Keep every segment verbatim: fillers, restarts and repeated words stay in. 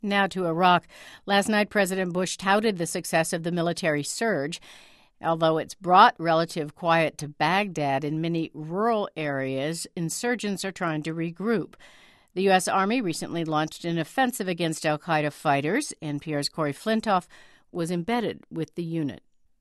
Now to Iraq. Last night, President Bush touted the success of the military surge. Although it's brought relative quiet to Baghdad, in many rural areas, insurgents are trying to regroup. The U S. Army recently launched an offensive against al-Qaeda fighters. N P R's Corey Flintoff was embedded with the unit.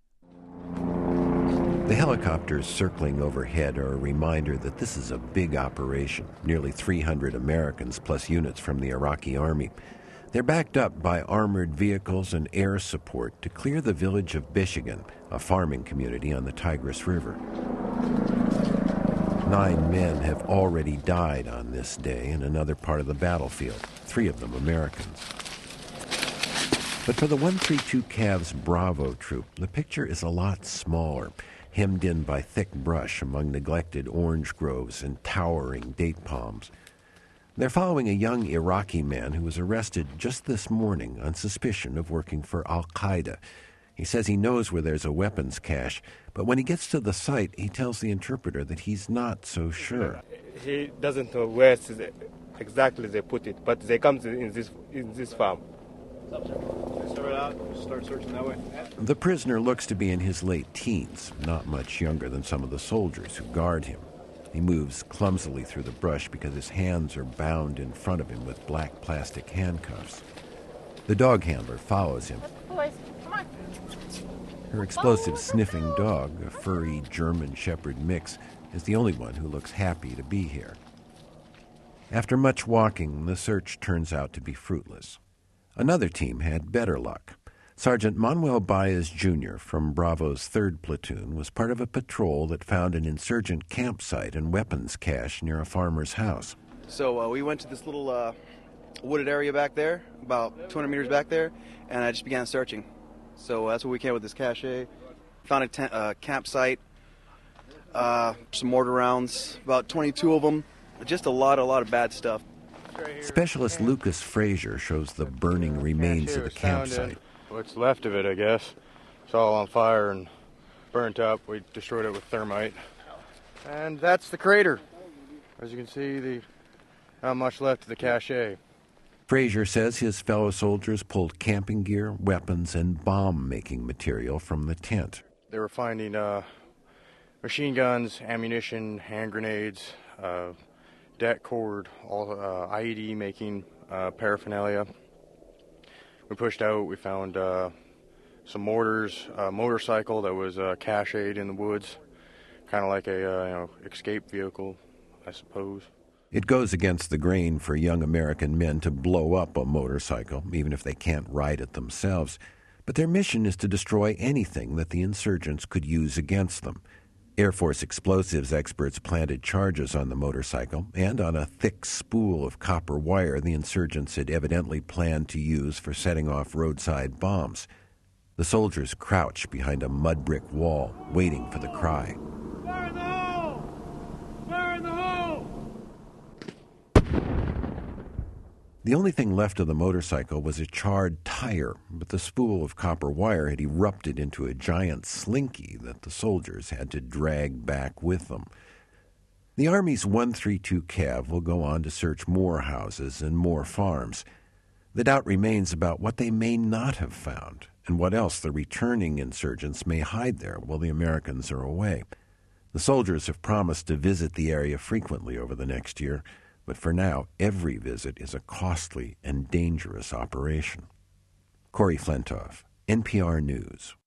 The helicopters circling overhead are a reminder that this is a big operation. Nearly three hundred Americans plus units from the Iraqi army. They're backed up by armored vehicles and air support to clear the village of Bishigan, a farming community on the Tigris River. Nine men have already died on this day in another part of the battlefield, three of them Americans. But for the one thirty-two Cav's Bravo troop, the picture is a lot smaller, hemmed in by thick brush among neglected orange groves and towering date palms. They're following a young Iraqi man who was arrested just this morning on suspicion of working for al-Qaeda. He says he knows where there's a weapons cache, but when he gets to the site, he tells the interpreter that he's not so sure. He doesn't know where exactly they put it, but they come in this in this farm. Start out, start searching that way. The prisoner looks to be in his late teens, not much younger than some of the soldiers who guard him. He moves clumsily through the brush because his hands are bound in front of him with black plastic handcuffs. The dog handler follows him. Boys, come on. Her explosive sniffing dog, a furry German Shepherd mix, is the only one who looks happy to be here. After much walking, the search turns out to be fruitless. Another team had better luck. Sergeant Manuel Baez Junior from Bravo's third Platoon was part of a patrol that found an insurgent campsite and weapons cache near a farmer's house. So uh, we went to this little uh, wooded area back there, about two hundred meters back there, and I just began searching. So that's what we came with this cache. Found a tent, uh, campsite, uh, some mortar rounds, about twenty-two of them. Just a lot, a lot of bad stuff. Specialist Lucas Frazier shows the burning remains of the campsite. What's left of it, I guess. It's all on fire and burnt up. We destroyed it with thermite. And that's the crater. As you can see, the not much left of the cache. Frazier says his fellow soldiers pulled camping gear, weapons, and bomb-making material from the tent. They were finding uh, machine guns, ammunition, hand grenades, uh, det cord, all uh, I E D making uh, paraphernalia. We pushed out, we found uh, some mortars, a motorcycle that was uh, cached in the woods, kind of like a uh, you know, escape vehicle, I suppose. It goes against the grain for young American men to blow up a motorcycle, even if they can't ride it themselves. But their mission is to destroy anything that the insurgents could use against them. Air Force explosives experts planted charges on the motorcycle and on a thick spool of copper wire the insurgents had evidently planned to use for setting off roadside bombs. The soldiers crouch behind a mud brick wall, waiting for the cry. Fire in the hole! Fire in the hole! The only thing left of the motorcycle was a charred tire, but the spool of copper wire had erupted into a giant slinky that the soldiers had to drag back with them. The Army's one thirty-two Cav will go on to search more houses and more farms. The doubt remains about what they may not have found and what else the returning insurgents may hide there while the Americans are away. The soldiers have promised to visit the area frequently over the next year, but for now, every visit is a costly and dangerous operation. Corey Flintoff, N P R News.